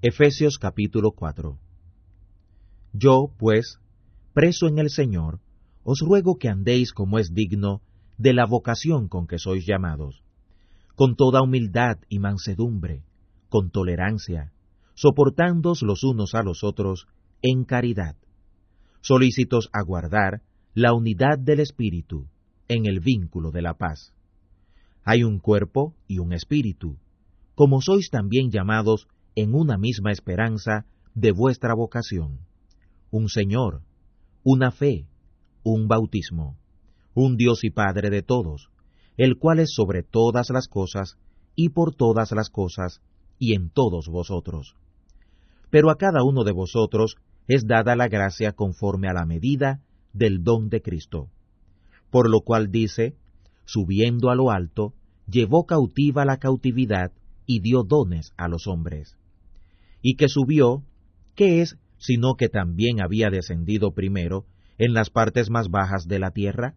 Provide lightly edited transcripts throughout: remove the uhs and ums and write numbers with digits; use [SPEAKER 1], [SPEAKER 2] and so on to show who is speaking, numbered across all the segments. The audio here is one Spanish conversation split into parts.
[SPEAKER 1] Efesios capítulo 4. Yo, pues, preso en el Señor, os ruego que andéis como es digno de la vocación con que sois llamados, con toda humildad y mansedumbre, con tolerancia, soportándoos los unos a los otros en caridad, solícitos a guardar la unidad del Espíritu en el vínculo de la paz. Hay un cuerpo y un espíritu, como sois también llamados en una misma esperanza de vuestra vocación, un Señor, una fe, un bautismo, un Dios y Padre de todos, el cual es sobre todas las cosas, y por todas las cosas, y en todos vosotros. Pero a cada uno de vosotros es dada la gracia conforme a la medida del don de Cristo. Por lo cual dice, subiendo a lo alto, llevó cautiva la cautividad, y dio dones a los hombres. Y que subió, ¿qué es sino que también había descendido primero en las partes más bajas de la tierra?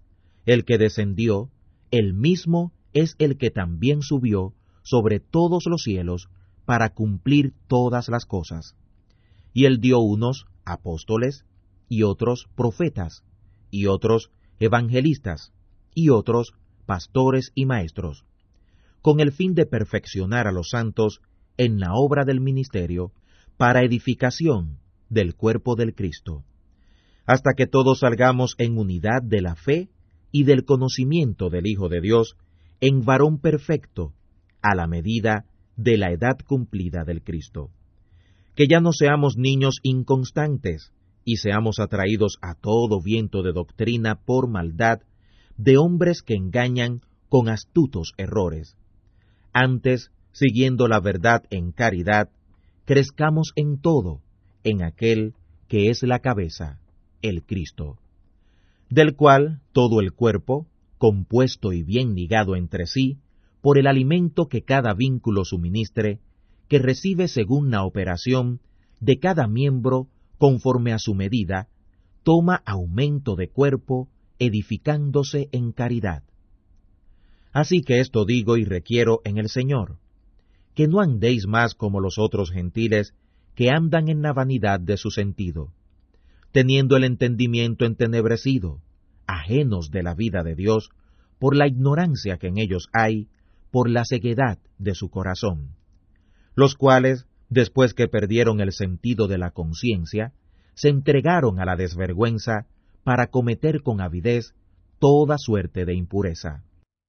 [SPEAKER 1] El que descendió, él mismo es el que también subió sobre todos los cielos para cumplir todas las cosas. Y él dio unos apóstoles, y otros profetas, y otros evangelistas, y otros pastores y maestros, con el fin de perfeccionar a los santos en la obra del ministerio, para edificación del cuerpo del Cristo, hasta que todos salgamos en unidad de la fe y del conocimiento del Hijo de Dios, en varón perfecto, a la medida de la edad cumplida del Cristo. Que ya no seamos niños inconstantes, y seamos atraídos a todo viento de doctrina por maldad, de hombres que engañan con astutos errores. Antes, siguiendo la verdad en caridad, crezcamos en todo, en aquel que es la cabeza, el Cristo, del cual todo el cuerpo, compuesto y bien ligado entre sí, por el alimento que cada vínculo suministre, que recibe según la operación de cada miembro conforme a su medida, toma aumento de cuerpo, edificándose en caridad. Así que esto digo y requiero en el Señor, que no andéis más como los otros gentiles que andan en la vanidad de su sentido, teniendo el entendimiento entenebrecido, ajenos de la vida de Dios, por la ignorancia que en ellos hay, por la ceguedad de su corazón, los cuales, después que perdieron el sentido de la conciencia, se entregaron a la desvergüenza para cometer con avidez toda suerte de impureza.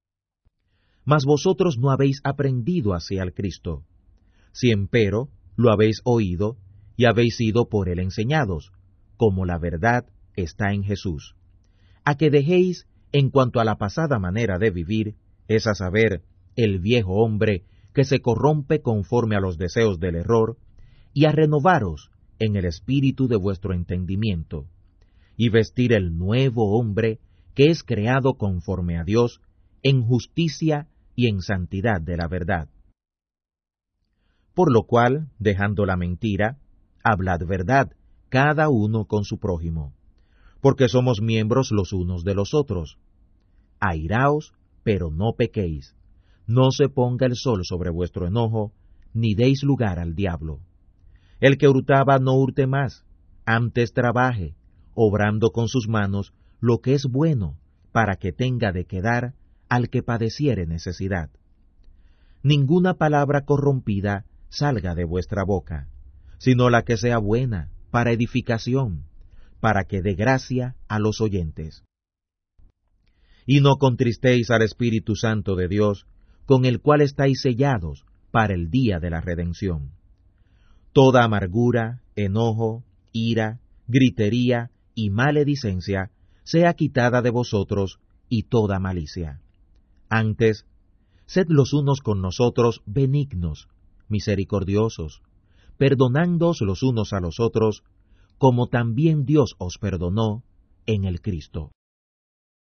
[SPEAKER 1] Mas vosotros no habéis aprendido así al Cristo, si empero lo habéis oído y habéis sido por él enseñados, como la verdad está en Jesús, a que dejéis en cuanto a la pasada manera de vivir, es a saber, el viejo hombre que se corrompe conforme a los deseos del error, y a renovaros en el espíritu de vuestro entendimiento, y vestir el nuevo hombre que es creado conforme a Dios, en justicia y en santidad de la verdad. Por lo cual, dejando la mentira, hablad verdad, cada uno con su prójimo, porque somos miembros los unos de los otros. Airaos, pero no pequéis, no se ponga el sol sobre vuestro enojo, ni deis lugar al diablo. El que hurtaba no hurte más, antes trabaje, obrando con sus manos lo que es bueno, para que tenga de quedar al que padeciere necesidad. Ninguna palabra corrompida salga de vuestra boca, sino la que sea buena, para edificación, para que dé gracia a los oyentes. Y no contristéis al Espíritu Santo de Dios, con el cual estáis sellados para el día de la redención. Toda amargura, enojo, ira, gritería y maledicencia sea quitada de vosotros, y toda malicia. Antes, sed los unos con nosotros benignos, misericordiosos, perdonándoos los unos a los otros, como también Dios os perdonó en el Cristo.